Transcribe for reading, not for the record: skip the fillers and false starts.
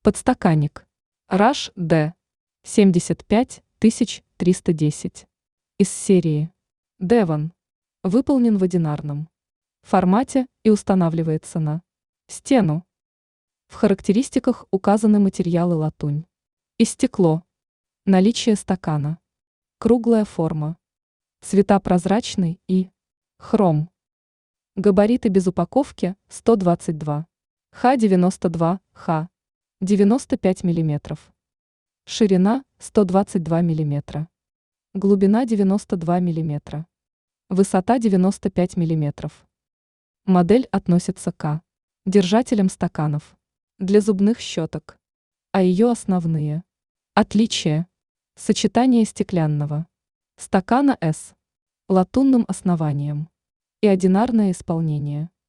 Подстаканник. Rush D. 75310. Из серии Devon. Выполнен в одинарном формате и устанавливается на стену. В характеристиках указаны материалы латунь и стекло. Наличие стакана. Круглая форма. Цвета прозрачный и хром. Габариты без упаковки 122. Х92, Х. 95 мм. Ширина 122 мм. Глубина 92 мм. Высота 95 мм. Модель относится к держателям стаканов для зубных щеток. А ее основные отличия: сочетание стеклянного стакана с латунным основанием и одинарное исполнение.